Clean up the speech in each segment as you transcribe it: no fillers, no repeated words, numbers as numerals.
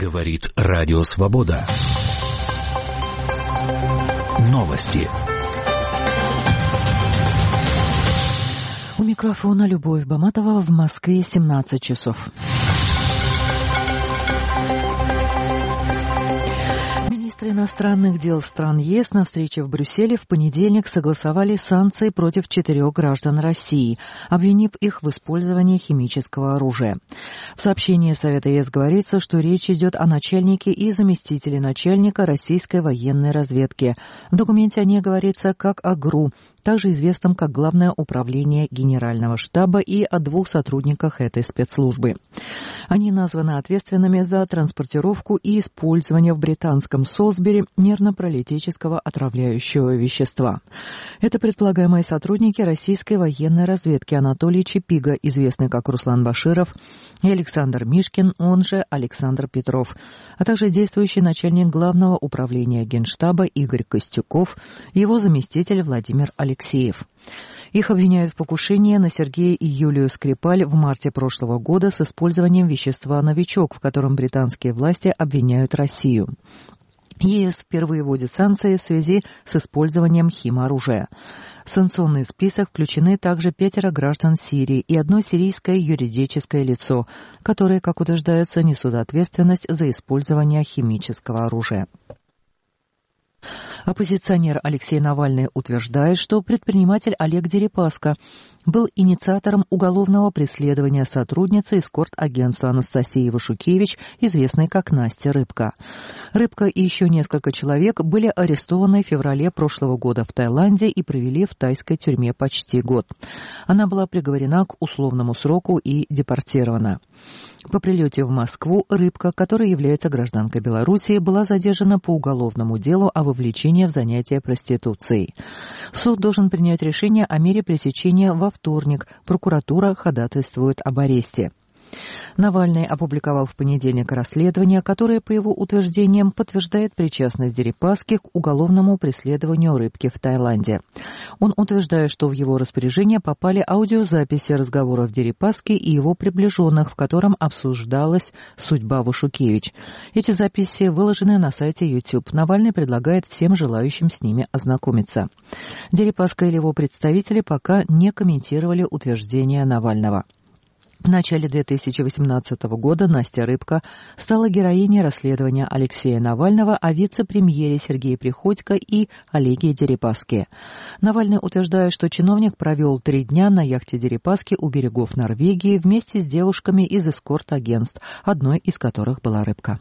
Говорит Радио Свобода. Новости. У микрофона Любовь Баматова, в Москве 17 часов. Министры иностранных дел стран ЕС на встрече в Брюсселе в понедельник согласовали санкции против 4 граждан России, обвинив их в использовании химического оружия. В сообщении Совета ЕС говорится, что речь идет о начальнике и заместителе начальника российской военной разведки. В документе о ней говорится как о ГРУ, также известном как Главное управление Генерального штаба, и о 2 сотрудниках этой спецслужбы. Они названы ответственными за транспортировку и использование в британском Солсбери нервно-паралитического отравляющего вещества. Это предполагаемые сотрудники российской военной разведки Анатолий Чапига, известный как Руслан Баширов, и Александр Мишкин, он же Александр Петров, а также действующий начальник Главного управления Генштаба Игорь Костюков и его заместитель Владимир Алексеев. Их обвиняют в покушении на Сергея и Юлию Скрипаль в марте прошлого года с использованием вещества «Новичок», в котором британские власти обвиняют Россию. ЕС впервые вводит санкции в связи с использованием химоружия. В санкционный список включены также 5 граждан Сирии и 1 сирийское юридическое лицо, которые, как утверждается, несут ответственность за использование химического оружия. Оппозиционер Алексей Навальный утверждает, что предприниматель Олег Дерипаска был инициатором уголовного преследования сотрудницы эскорт-агентства Анастасии Вашукевич, известной как Настя Рыбка. Рыбка и еще несколько человек были арестованы в феврале прошлого года в Таиланде и провели в тайской тюрьме почти год. Она была приговорена к условному сроку и депортирована. По прилете в Москву Рыбка, которая является гражданкой Белоруссии, была задержана по уголовному делу о вовлечении в занятие проституцией. Суд должен принять решение о мере пресечения во вторник. Прокуратура ходатайствует об аресте. Навальный опубликовал в понедельник расследование, которое, по его утверждениям, подтверждает причастность Дерипаски к уголовному преследованию Рыбки в Таиланде. Он утверждает, что в его распоряжение попали аудиозаписи разговоров Дерипаски и его приближенных, в котором обсуждалась судьба Вашукевич. Эти записи выложены на сайте YouTube. Навальный предлагает всем желающим с ними ознакомиться. Дерипаска или его представители пока не комментировали утверждения Навального. В начале 2018 года Настя Рыбка стала героиней расследования Алексея Навального о вице-премьере Сергее Приходько и Олеге Дерипаске. Навальный утверждает, что чиновник провел 3 дня на яхте Дерипаски у берегов Норвегии вместе с девушками из эскорт-агентств, одной из которых была Рыбка.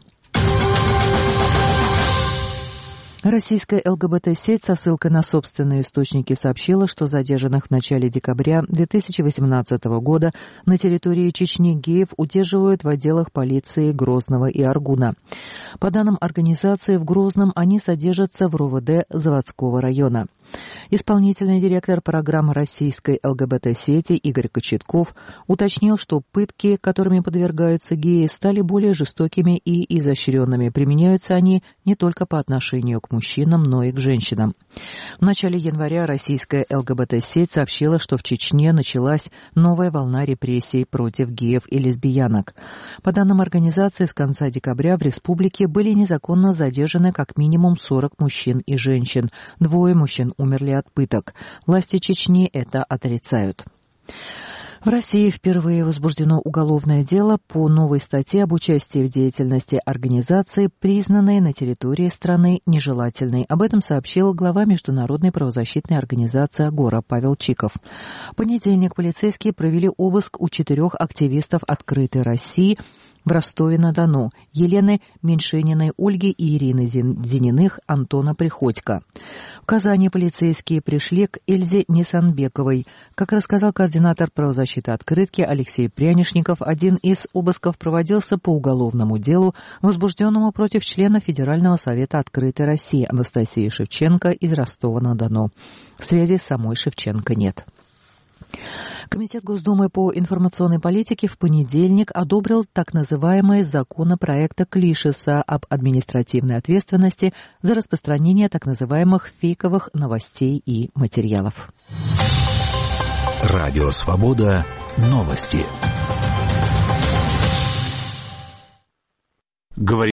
Российская ЛГБТ-сеть со ссылкой на собственные источники сообщила, что задержанных в начале декабря 2018 года на территории Чечни геев удерживают в отделах полиции Грозного и Аргуна. По данным организации, в Грозном они содержатся в РОВД Заводского района. Исполнительный директор программы российской ЛГБТ-сети Игорь Кочетков уточнил, что пытки, которыми подвергаются геи, стали более жестокими и изощренными. Применяются они не только по отношению к мужчинам, но и к женщинам. В начале января российская ЛГБТ-сеть сообщила, что в Чечне началась новая волна репрессий против геев и лесбиянок. По данным организации, с конца декабря в республике были незаконно задержаны как минимум 40 мужчин и женщин. 2 мужчин умерли от пыток. Власти Чечни это отрицают. В России впервые возбуждено уголовное дело по новой статье об участии в деятельности организации, признанной на территории страны нежелательной. Об этом сообщил глава Международной правозащитной организации «Агора» Павел Чиков. В понедельник полицейские провели обыск у 4 активистов «Открытой России» в Ростове-на-Дону: Елены Меньшениной, Ольги и Ирины Зениных, Антона Приходько. В Казани полицейские пришли к Эльзе Несанбековой. Как рассказал координатор правозащиты «Открытки» Алексей Прянишников, один из обысков проводился по уголовному делу, возбужденному против члена Федерального совета «Открытой России» Анастасии Шевченко из Ростова-на-Дону. Связи с самой Шевченко нет. Комитет Госдумы по информационной политике в понедельник одобрил так называемые законопроекты Клишеса об административной ответственности за распространение так называемых фейковых новостей и материалов. Радио Свобода. Новости.